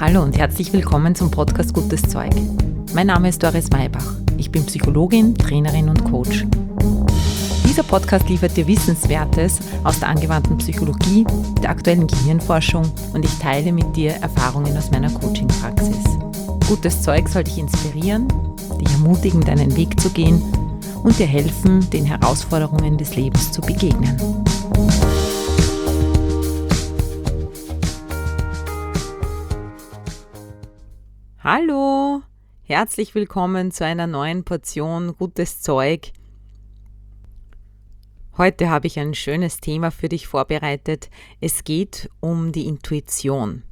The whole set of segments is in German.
Hallo und herzlich willkommen zum Podcast Gutes Zeug. Mein Name ist Doris Maybach. Ich bin Psychologin, Trainerin und Coach. Dieser Podcast liefert dir Wissenswertes aus der angewandten Psychologie, der aktuellen Gehirnforschung und ich teile mit dir Erfahrungen aus meiner Coaching-Praxis. Gutes Zeug soll dich inspirieren, dich ermutigen, deinen Weg zu gehen und dir helfen, den Herausforderungen des Lebens zu begegnen. Hallo, herzlich willkommen zu einer neuen Portion Gutes Zeug. Heute habe ich ein schönes Thema für dich vorbereitet. Es geht um die Intuition.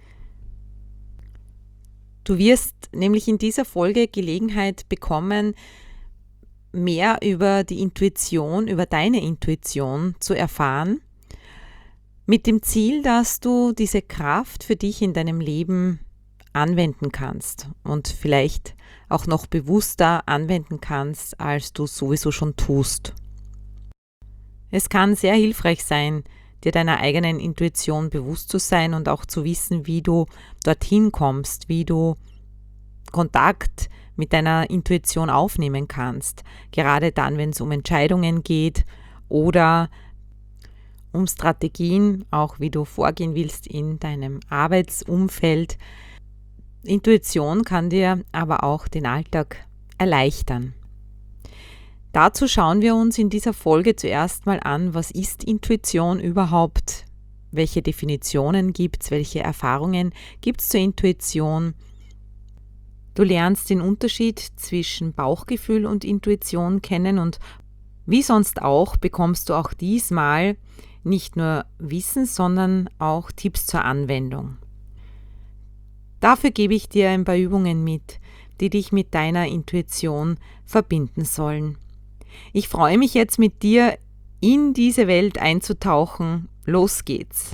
Du wirst nämlich in dieser Folge Gelegenheit bekommen, mehr über die Intuition, über deine Intuition zu erfahren, mit dem Ziel, dass du diese Kraft für dich in deinem Leben anwenden kannst und vielleicht auch noch bewusster anwenden kannst, als du sowieso schon tust. Es kann sehr hilfreich sein, dir deiner eigenen Intuition bewusst zu sein und auch zu wissen, wie du dorthin kommst, wie du Kontakt mit deiner Intuition aufnehmen kannst, gerade dann, wenn es um Entscheidungen geht oder um Strategien, auch wie du vorgehen willst in deinem Arbeitsumfeld. Intuition kann dir aber auch den Alltag erleichtern. Dazu schauen wir uns in dieser Folge zuerst mal an, was ist Intuition überhaupt? Welche Definitionen gibt es? Welche Erfahrungen gibt es zur Intuition? Du lernst den Unterschied zwischen Bauchgefühl und Intuition kennen und wie sonst auch bekommst du auch diesmal nicht nur Wissen, sondern auch Tipps zur Anwendung. Dafür gebe ich dir ein paar Übungen mit, die dich mit deiner Intuition verbinden sollen. Ich freue mich jetzt mit dir in diese Welt einzutauchen. Los geht's!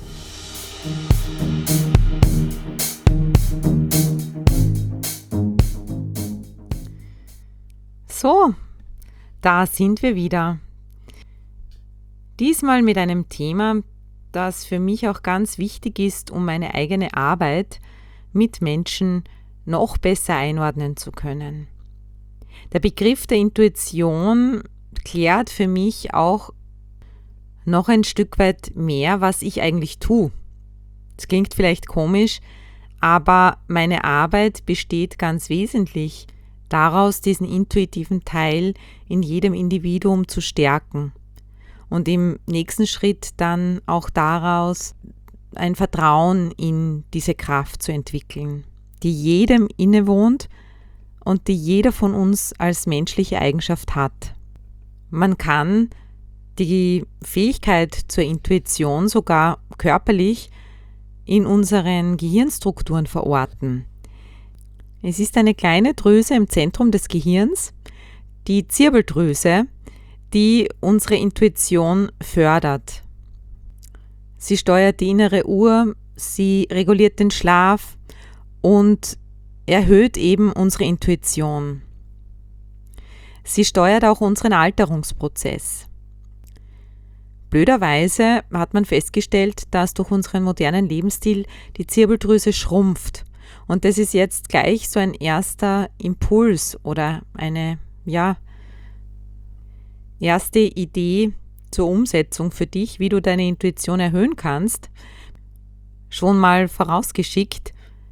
So, da sind wir wieder. Diesmal mit einem Thema, das für mich auch ganz wichtig ist, um meine eigene Arbeit mit Menschen noch besser einordnen zu können. Der Begriff der Intuition klärt für mich auch noch ein Stück weit mehr, was ich eigentlich tue. Das klingt vielleicht komisch, aber meine Arbeit besteht ganz wesentlich daraus, diesen intuitiven Teil in jedem Individuum zu stärken und im nächsten Schritt dann auch daraus ein Vertrauen in diese Kraft zu entwickeln, die jedem innewohnt und die jeder von uns als menschliche Eigenschaft hat. Man kann die Fähigkeit zur Intuition sogar körperlich in unseren Gehirnstrukturen verorten. Es ist eine kleine Drüse im Zentrum des Gehirns, die Zirbeldrüse, die unsere Intuition fördert. Sie steuert die innere Uhr, sie reguliert den Schlaf und erhöht eben unsere Intuition. Sie steuert auch unseren Alterungsprozess. Blöderweise hat man festgestellt, dass durch unseren modernen Lebensstil die Zirbeldrüse schrumpft. Und das ist jetzt gleich so ein erster Impuls oder eine erste Idee zur Umsetzung für dich, wie du deine Intuition erhöhen kannst. Schon mal vorausgeschickt,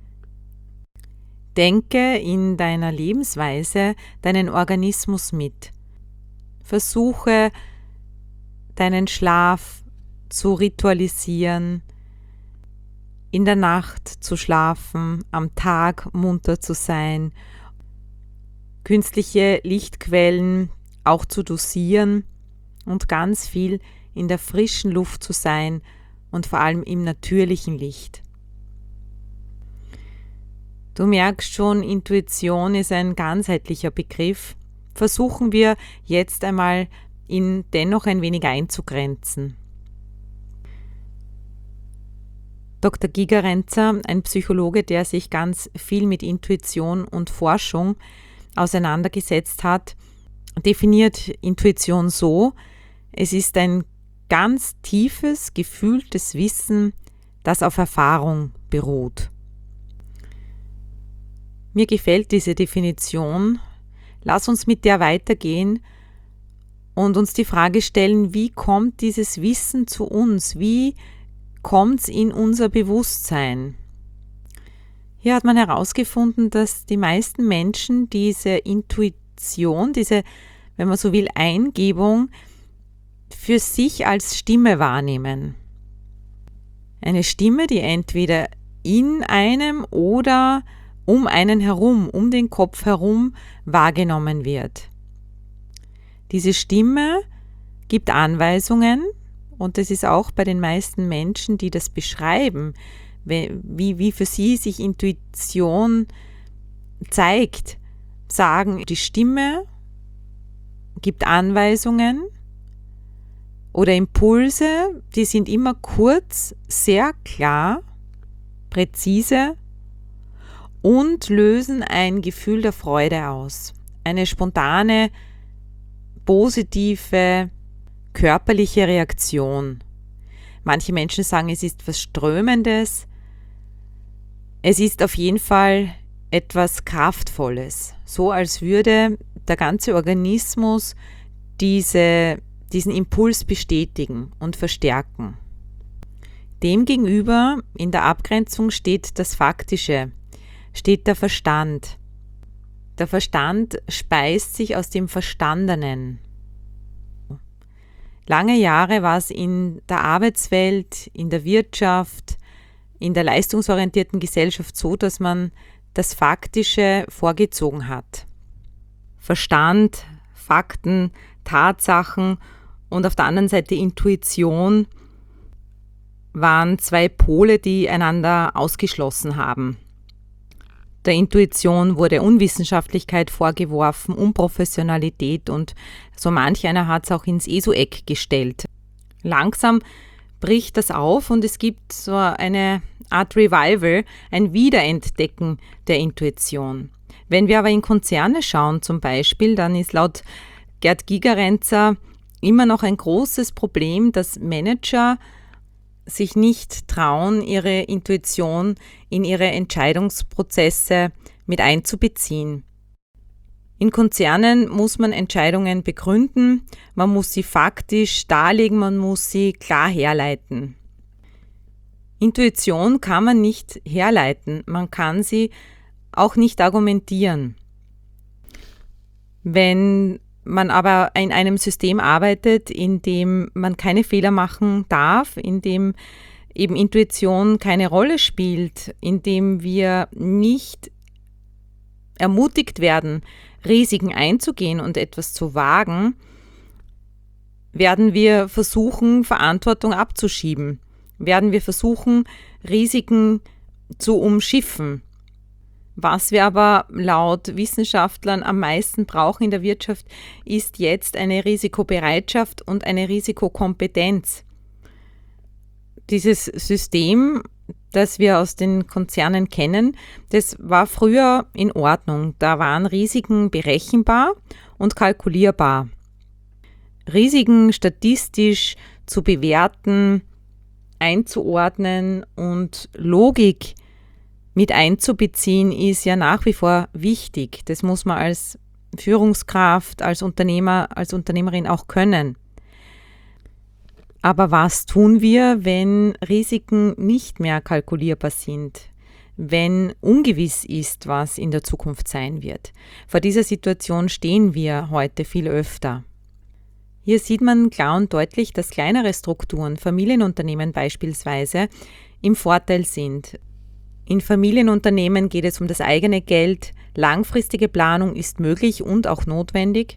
denke in deiner Lebensweise deinen Organismus mit. Versuche, deinen Schlaf zu ritualisieren, in der Nacht zu schlafen, am Tag munter zu sein, künstliche Lichtquellen auch zu dosieren und ganz viel in der frischen Luft zu sein und vor allem im natürlichen Licht. Du merkst schon, Intuition ist ein ganzheitlicher Begriff. Versuchen wir jetzt einmal, ihn dennoch ein wenig einzugrenzen. Dr. Gigerenzer, ein Psychologe, der sich ganz viel mit Intuition und Forschung auseinandergesetzt hat, definiert Intuition so: Es ist ein ganz tiefes, gefühltes Wissen, das auf Erfahrung beruht. Mir gefällt diese Definition. Lass uns mit der weitergehen und uns die Frage stellen, wie kommt dieses Wissen zu uns? Wie kommt es in unser Bewusstsein? Hier hat man herausgefunden, dass die meisten Menschen diese Intuition, diese, wenn man so will, Eingebung für sich als Stimme wahrnehmen. Eine Stimme, die entweder in einem oder um einen herum, um den Kopf herum wahrgenommen wird. Diese Stimme gibt Anweisungen und das ist auch bei den meisten Menschen, die das beschreiben, wie für sie sich Intuition zeigt, sagen, die Stimme gibt Anweisungen oder Impulse, die sind immer kurz, sehr klar, präzise und lösen ein Gefühl der Freude aus. Eine spontane, positive, körperliche Reaktion. Manche Menschen sagen, es ist was Strömendes. Es ist auf jeden Fall etwas Kraftvolles. So als würde der ganze Organismus diesen Impuls bestätigen und verstärken. Demgegenüber in der Abgrenzung steht das Faktische, steht der Verstand. Der Verstand speist sich aus dem Verstandenen. Lange Jahre war es in der Arbeitswelt, in der Wirtschaft, in der leistungsorientierten Gesellschaft so, dass man das Faktische vorgezogen hat. Verstand, Fakten, Tatsachen und auf der anderen Seite Intuition waren zwei Pole, die einander ausgeschlossen haben. Der Intuition wurde Unwissenschaftlichkeit vorgeworfen, Unprofessionalität und so manch einer hat es auch ins ESO-Eck gestellt. Langsam bricht das auf und es gibt so eine Art Revival, ein Wiederentdecken der Intuition. Wenn wir aber in Konzerne schauen zum Beispiel, dann ist laut Gerd Gigerenzer immer noch ein großes Problem, dass Manager sich nicht trauen, ihre Intuition in ihre Entscheidungsprozesse mit einzubeziehen. In Konzernen muss man Entscheidungen begründen, man muss sie faktisch darlegen, man muss sie klar herleiten. Intuition kann man nicht herleiten, man kann sie auch nicht argumentieren. Wenn man aber in einem System arbeitet, in dem man keine Fehler machen darf, in dem eben Intuition keine Rolle spielt, in dem wir nicht ermutigt werden, Risiken einzugehen und etwas zu wagen, werden wir versuchen, Verantwortung abzuschieben, werden wir versuchen, Risiken zu umschiffen. Was wir aber laut Wissenschaftlern am meisten brauchen in der Wirtschaft, ist jetzt eine Risikobereitschaft und eine Risikokompetenz. Dieses System, das wir aus den Konzernen kennen, das war früher in Ordnung. Da waren Risiken berechenbar und kalkulierbar. Risiken statistisch zu bewerten, einzuordnen und Logik mit einzubeziehen, ist ja nach wie vor wichtig. Das muss man als Führungskraft, als Unternehmer, als Unternehmerin auch können. Aber was tun wir, wenn Risiken nicht mehr kalkulierbar sind? Wenn ungewiss ist, was in der Zukunft sein wird? Vor dieser Situation stehen wir heute viel öfter. Hier sieht man klar und deutlich, dass kleinere Strukturen, Familienunternehmen beispielsweise, im Vorteil sind. In Familienunternehmen geht es um das eigene Geld, langfristige Planung ist möglich und auch notwendig.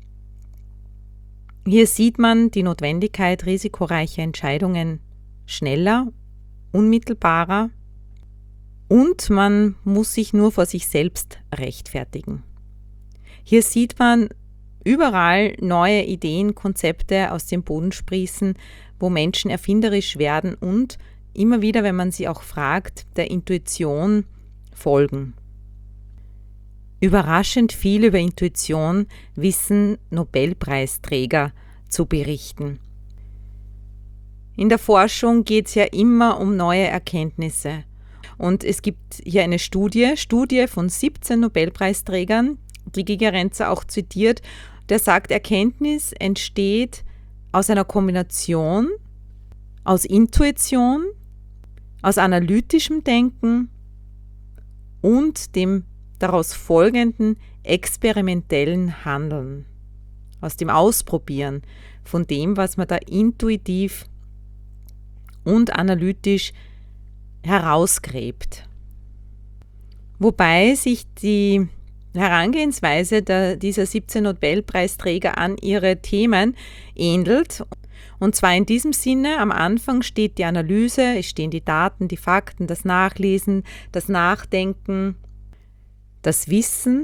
Hier sieht man die Notwendigkeit risikoreicher Entscheidungen schneller, unmittelbarer und man muss sich nur vor sich selbst rechtfertigen. Hier sieht man überall neue Ideen, Konzepte aus dem Boden sprießen, wo Menschen erfinderisch werden und immer wieder, wenn man sie auch fragt, der Intuition folgen. Überraschend viel über Intuition wissen Nobelpreisträger zu berichten. In der Forschung geht es ja immer um neue Erkenntnisse. Und es gibt hier eine Studie von 17 Nobelpreisträgern, die Gigerenzer auch zitiert, der sagt, Erkenntnis entsteht aus einer Kombination aus Intuition, aus analytischem Denken und dem daraus folgenden experimentellen Handeln, aus dem Ausprobieren von dem, was man da intuitiv und analytisch herausgräbt. Wobei sich die Herangehensweise dieser 17 Nobelpreisträger an ihre Themen ähnelt. Und zwar in diesem Sinne, am Anfang steht die Analyse, es stehen die Daten, die Fakten, das Nachlesen, das Nachdenken, das Wissen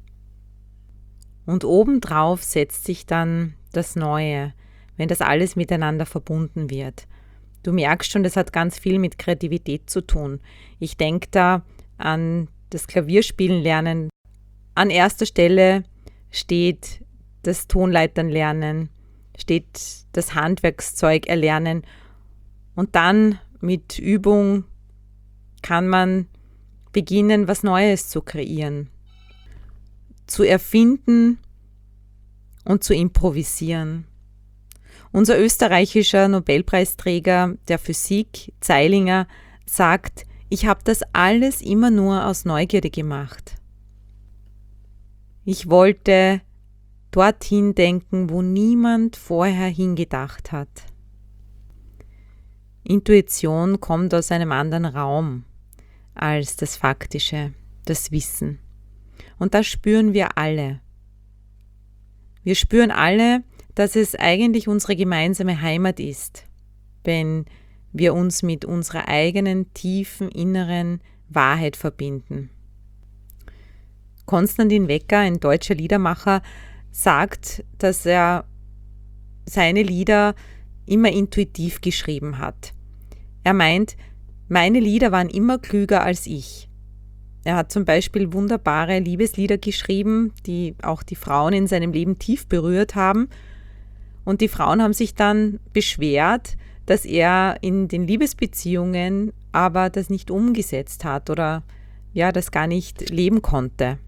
und obendrauf setzt sich dann das Neue, wenn das alles miteinander verbunden wird. Du merkst schon, das hat ganz viel mit Kreativität zu tun. Ich denke da an das Klavierspielen lernen. An erster Stelle steht das Tonleitern lernen, steht das Handwerkszeug erlernen und dann mit Übung kann man beginnen, was Neues zu kreieren, zu erfinden und zu improvisieren. Unser österreichischer Nobelpreisträger der Physik, Zeilinger, sagt, ich habe das alles immer nur aus Neugierde gemacht. Ich wollte dorthin denken, wo niemand vorher hingedacht hat. Intuition kommt aus einem anderen Raum als das Faktische, das Wissen. Und das spüren wir alle. Wir spüren alle, dass es eigentlich unsere gemeinsame Heimat ist, wenn wir uns mit unserer eigenen tiefen inneren Wahrheit verbinden. Konstantin Wecker, ein deutscher Liedermacher, sagt, dass er seine Lieder immer intuitiv geschrieben hat. Er meint, meine Lieder waren immer klüger als ich. Er hat zum Beispiel wunderbare Liebeslieder geschrieben, die auch die Frauen in seinem Leben tief berührt haben. Und die Frauen haben sich dann beschwert, dass er in den Liebesbeziehungen aber das nicht umgesetzt hat oder ja, das gar nicht leben konnte.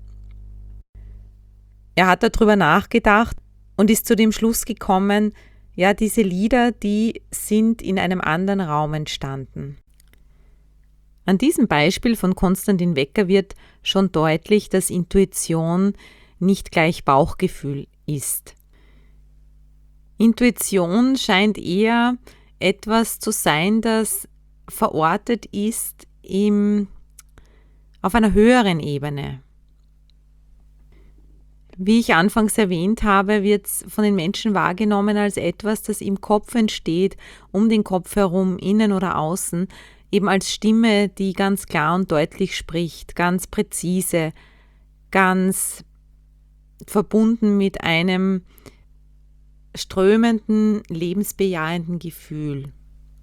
Er hat darüber nachgedacht und ist zu dem Schluss gekommen, ja, diese Lieder, die sind in einem anderen Raum entstanden. An diesem Beispiel von Konstantin Wecker wird schon deutlich, dass Intuition nicht gleich Bauchgefühl ist. Intuition scheint eher etwas zu sein, das verortet ist auf einer höheren Ebene. Wie ich anfangs erwähnt habe, wird es von den Menschen wahrgenommen als etwas, das im Kopf entsteht, um den Kopf herum, innen oder außen, eben als Stimme, die ganz klar und deutlich spricht, ganz präzise, ganz verbunden mit einem strömenden, lebensbejahenden Gefühl.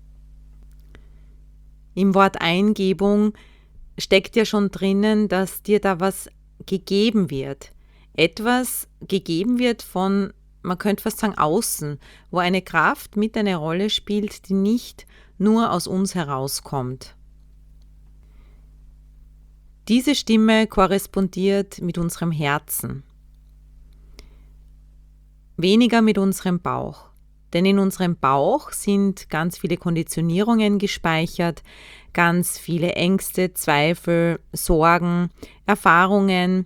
Im Wort Eingebung steckt ja schon drinnen, dass dir da was gegeben wird. Etwas gegeben wird von, man könnte fast sagen, außen, wo eine Kraft mit eine Rolle spielt, die nicht nur aus uns herauskommt. Diese Stimme korrespondiert mit unserem Herzen, weniger mit unserem Bauch. Denn in unserem Bauch sind ganz viele Konditionierungen gespeichert, ganz viele Ängste, Zweifel, Sorgen, Erfahrungen,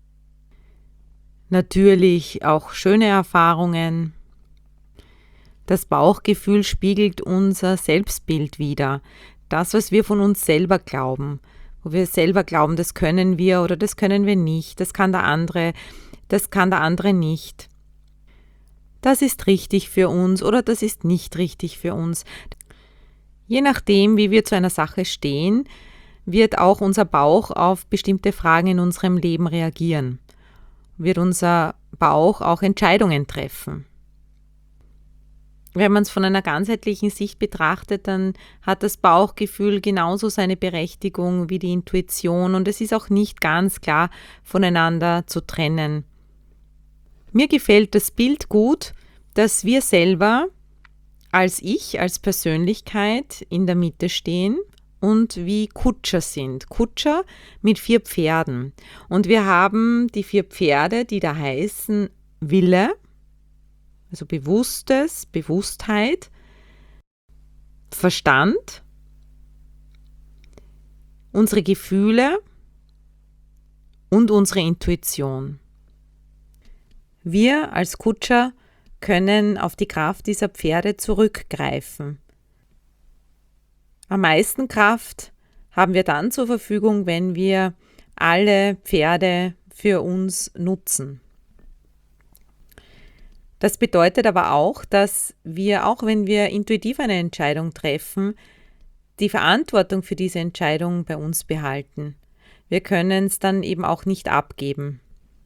natürlich auch schöne Erfahrungen. Das Bauchgefühl spiegelt unser Selbstbild wider. Das, was wir von uns selber glauben. Wo wir selber glauben, das können wir oder das können wir nicht. Das kann der andere nicht. Das ist richtig für uns oder das ist nicht richtig für uns. Je nachdem, wie wir zu einer Sache stehen, wird auch unser Bauch auf bestimmte Fragen in unserem Leben reagieren. Wird unser Bauch auch Entscheidungen treffen. Wenn man es von einer ganzheitlichen Sicht betrachtet, dann hat das Bauchgefühl genauso seine Berechtigung wie die Intuition und es ist auch nicht ganz klar voneinander zu trennen. Mir gefällt das Bild gut, dass wir selber als Ich, als Persönlichkeit in der Mitte stehen und wie Kutscher sind. Kutscher mit 4 Pferden. Und wir haben die 4 Pferde, die da heißen Wille, also Bewusstheit, Verstand, unsere Gefühle und unsere Intuition. Wir als Kutscher können auf die Kraft dieser Pferde zurückgreifen. Am meisten Kraft haben wir dann zur Verfügung, wenn wir alle Pferde für uns nutzen. Das bedeutet aber auch, dass wir, auch wenn wir intuitiv eine Entscheidung treffen, die Verantwortung für diese Entscheidung bei uns behalten. Wir können es dann eben auch nicht abgeben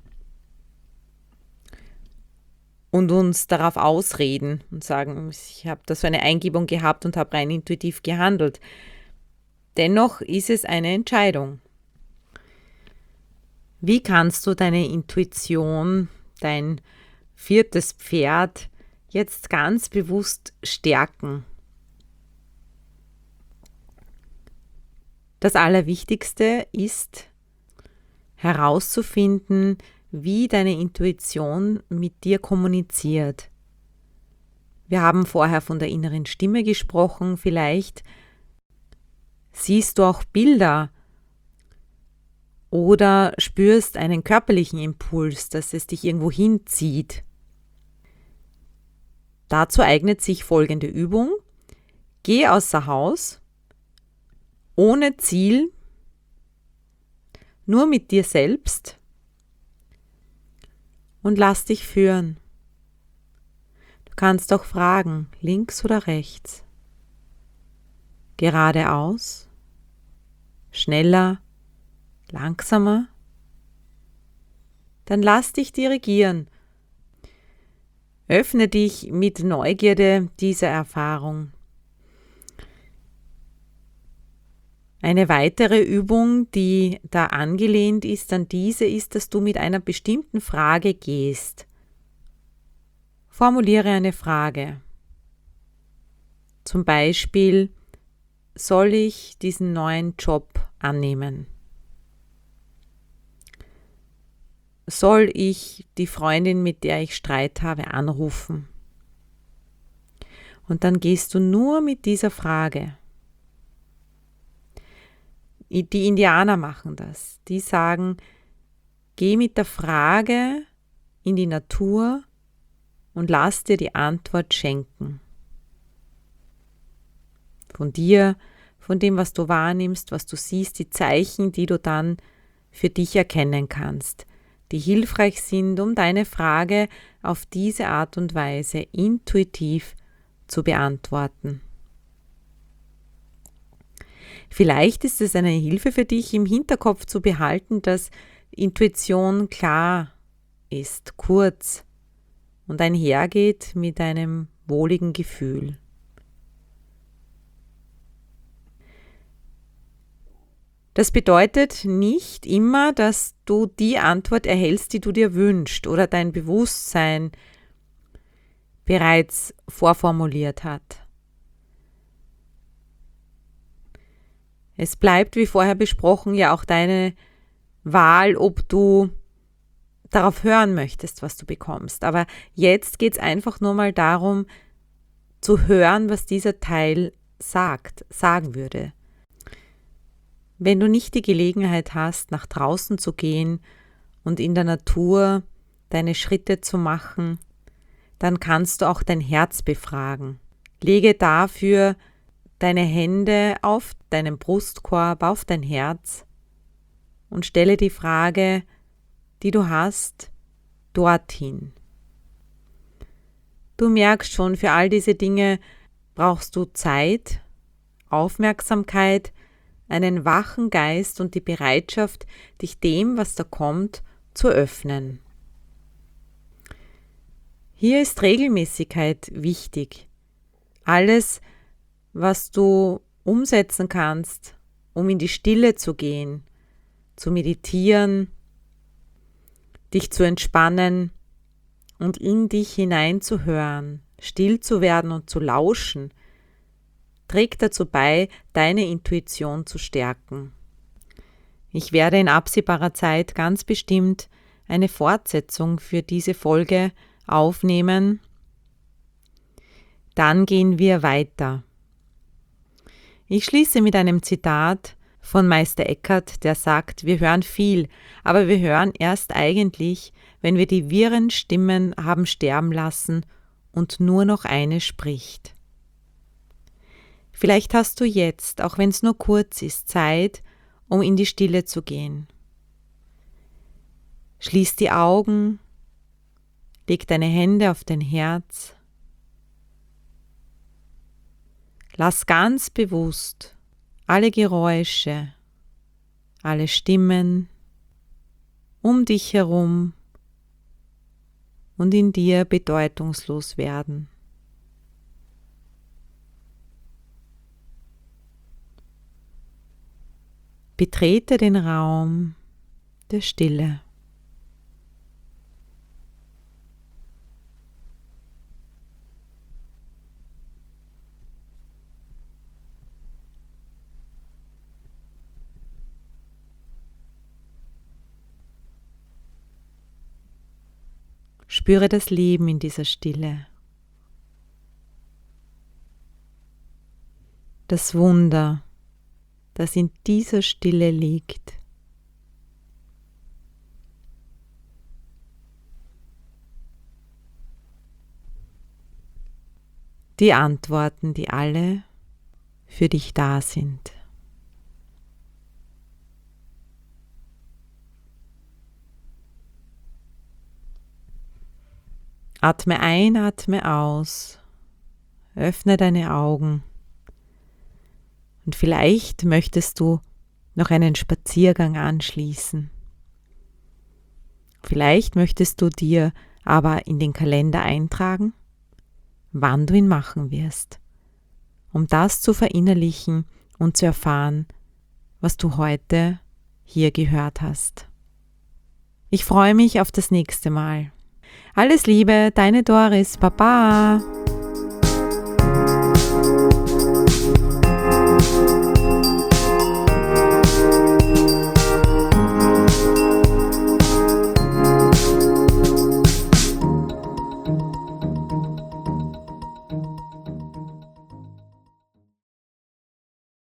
und uns darauf ausreden und sagen, ich habe da so eine Eingebung gehabt und habe rein intuitiv gehandelt. Dennoch ist es eine Entscheidung. Wie kannst du deine Intuition, dein 4. Pferd jetzt ganz bewusst stärken? Das Allerwichtigste ist herauszufinden, wie deine Intuition mit dir kommuniziert. Wir haben vorher von der inneren Stimme gesprochen. Vielleicht siehst du auch Bilder oder spürst einen körperlichen Impuls, dass es dich irgendwo hinzieht. Dazu eignet sich folgende Übung. Geh außer Haus, ohne Ziel, nur mit dir selbst und lass dich führen. Du kannst auch fragen, links oder rechts, geradeaus, schneller, langsamer. Dann lass dich dirigieren. Öffne dich mit Neugierde dieser Erfahrung. Eine weitere Übung, die da angelehnt ist an diese, ist, dass du mit einer bestimmten Frage gehst. Formuliere eine Frage. Zum Beispiel, soll ich diesen neuen Job annehmen? Soll ich die Freundin, mit der ich Streit habe, anrufen? Und dann gehst du nur mit dieser Frage. Die Indianer machen das. Die sagen, geh mit der Frage in die Natur und lass dir die Antwort schenken. Von dir, von dem, was du wahrnimmst, was du siehst, die Zeichen, die du dann für dich erkennen kannst, die hilfreich sind, um deine Frage auf diese Art und Weise intuitiv zu beantworten. Vielleicht ist es eine Hilfe für dich, im Hinterkopf zu behalten, dass Intuition klar ist, kurz und einhergeht mit einem wohligen Gefühl. Das bedeutet nicht immer, dass du die Antwort erhältst, die du dir wünschst oder dein Bewusstsein bereits vorformuliert hat. Es bleibt, wie vorher besprochen, ja auch deine Wahl, ob du darauf hören möchtest, was du bekommst. Aber jetzt geht es einfach nur mal darum, zu hören, was dieser Teil sagen würde. Wenn du nicht die Gelegenheit hast, nach draußen zu gehen und in der Natur deine Schritte zu machen, dann kannst du auch dein Herz befragen. Lege dafür deine Hände auf deinen Brustkorb, auf dein Herz und stelle die Frage, die du hast, dorthin. Du merkst schon, für all diese Dinge brauchst du Zeit, Aufmerksamkeit, einen wachen Geist und die Bereitschaft, dich dem, was da kommt, zu öffnen. Hier ist Regelmäßigkeit wichtig. Alles, was du umsetzen kannst, um in die Stille zu gehen, zu meditieren, dich zu entspannen und in dich hineinzuhören, still zu werden und zu lauschen, trägt dazu bei, deine Intuition zu stärken. Ich werde in absehbarer Zeit ganz bestimmt eine Fortsetzung für diese Folge aufnehmen. Dann gehen wir weiter. Ich schließe mit einem Zitat von Meister Eckhart, der sagt, wir hören viel, aber wir hören erst eigentlich, wenn wir die wirren Stimmen haben sterben lassen und nur noch eine spricht. Vielleicht hast du jetzt, auch wenn es nur kurz ist, Zeit, um in die Stille zu gehen. Schließ die Augen, leg deine Hände auf dein Herz. Lass ganz bewusst alle Geräusche, alle Stimmen um dich herum und in dir bedeutungslos werden. Betrete den Raum der Stille. Spüre das Leben in dieser Stille. Das Wunder, das in dieser Stille liegt. Die Antworten, die alle für dich da sind. Atme ein, atme aus. Öffne deine Augen. Und vielleicht möchtest du noch einen Spaziergang anschließen. Vielleicht möchtest du dir aber in den Kalender eintragen, wann du ihn machen wirst, um das zu verinnerlichen und zu erfahren, was du heute hier gehört hast. Ich freue mich auf das nächste Mal. Alles Liebe, deine Doris, Baba!